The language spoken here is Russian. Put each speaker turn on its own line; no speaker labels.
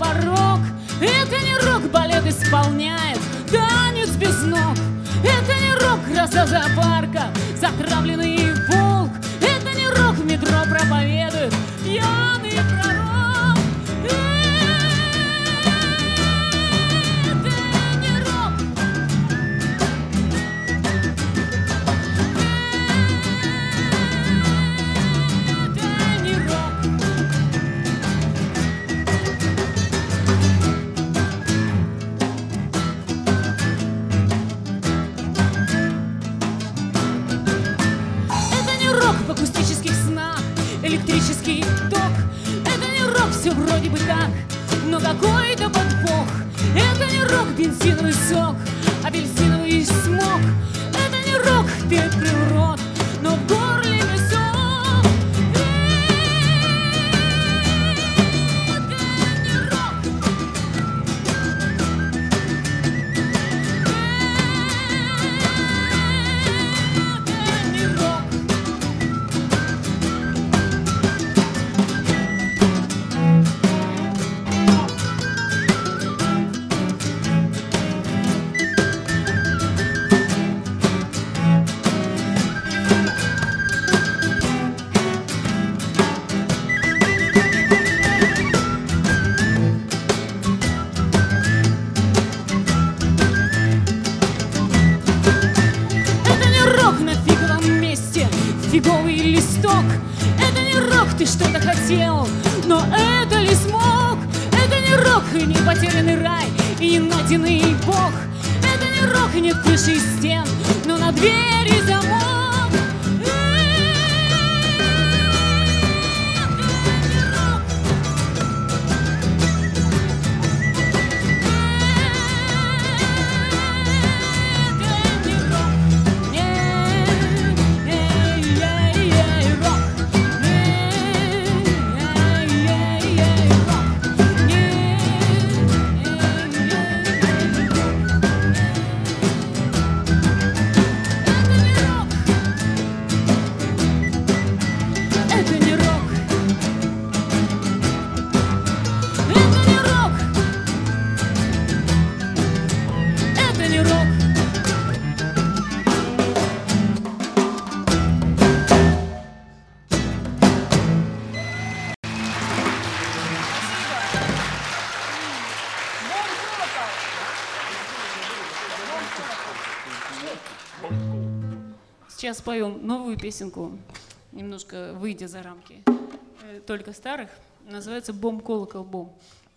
порог. Это не рок-балет исполняет танец без ног. Это не рок, гроза зоопарка, затравленный волк. Это не рок, в метро проповедует пьяный пророк. Это не рок. Это не рок. В акустических снах электрический ток. Это не рок, все вроде бы так, но какой-то подвох. Это не рок, бензиновый сок, апельсиновый смог. Это не рок, ты открыл рот, но в горле песок. Это не рок. Это не рок. Фиговый листок. Это не рок, ты что-то хотел, но это ли смог? Это не рок, и не потерянный рай, и не найденный бог. Это не рок, и нет крыши и стен, но на двери замок. Сейчас споем новую песенку, немножко выйдя за рамки только старых. Называется «Бом, колокол, бом».